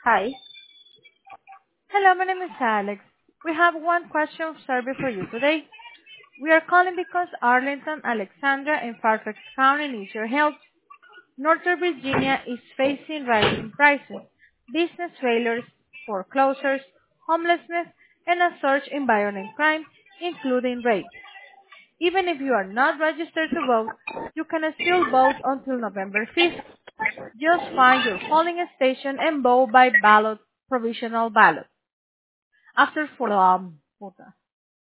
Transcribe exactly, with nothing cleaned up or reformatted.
Hi. Hello, my name is Alex. We have one question survey for you today. We are calling because Arlington, Alexandria, and Fairfax County needs your help. Northern Virginia is facing rising prices, business failures, foreclosures, homelessness, and a surge in violent crime, including rape. Even if you are not registered to vote, you can still vote until November fifth. Just find your polling station and vote by ballot, provisional ballot. After for um, puta.